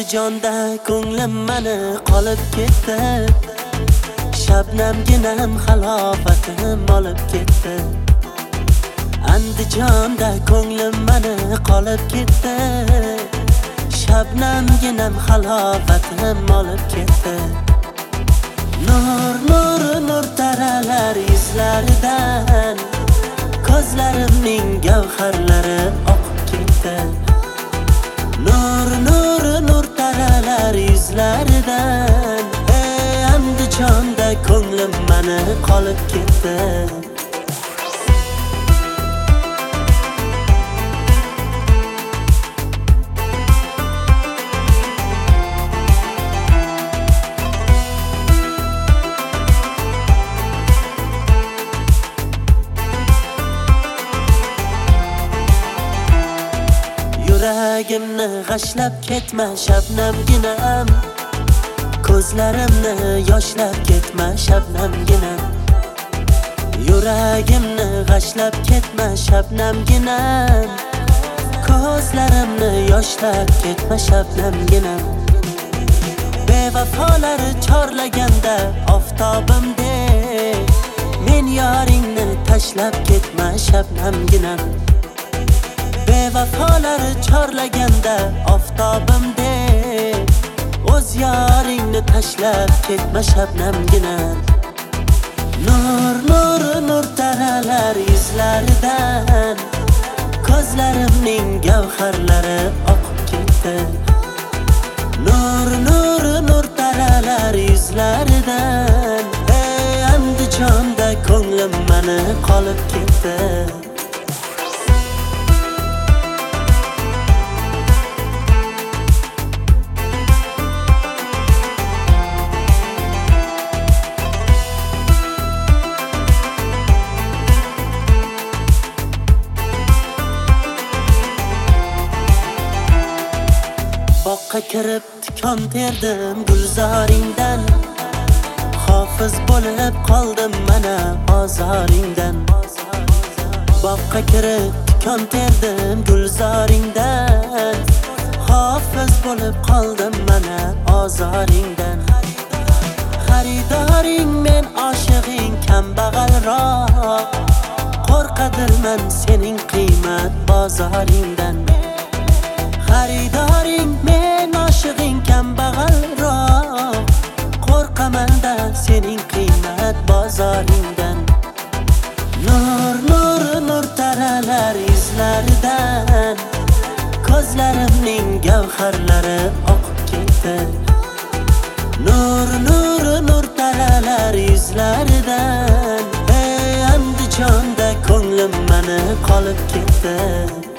Andijonda ko'nglim mani qolib ketdi. Shabnamginam halovatim olib ketdi. Andijonda ko'nglim mani qolib ketdi. Shabnamginam halovatim olib ketdi. Nur nur nur taralar izlaridan ko'zlarimning gavharlari oqib ketdi. Nur nur nur taralar izlaridan Andijonda ko'nglim mani qolib ketdi. Yuragimni g'ashlab ketma shabnamginam, ko'zlarimni yoshlab ketma shabnamginam. Yuragimni g'ashlab ketma shabnamginam, ko'zlarimni yoshlab ketma shabnamginam. Bevafolar chorlaganda oftobimdek men yoringni tashlab ketma shabnamginam. Bevafolar chorlaganda oftobimdek o'z yoringni tashlab ketma shabnamginam. Nur nur nur taralar izlaridan ko'zlarimning gavharlari oqib ketdi. Nur nur nur taralar izlaridan Andijonda ko'nglim mani qolib ketdi. Boqqa kirib tikon terdim gulzoringdan, hofiz bo'lib qoldim mana ozoringdan. Boqqa kirib tikon terdim gulzoringdan, hofiz bo'lib qoldim mana ozoringdan. Xaridoring men oshig'ing kambag'alroq, qo'rqadirman sening qiymat bozoringdan. Xaridoring men oshig'ing kambag'alroq, qo'rqamanda sening qiymat bozoringdan. Nur nur nur taralar izlaridan ko'zlarimning gavharlari oqib ketdi. Nur nur nur taralar izlaridan Andijonda ko'nglim mani qolib ketdi.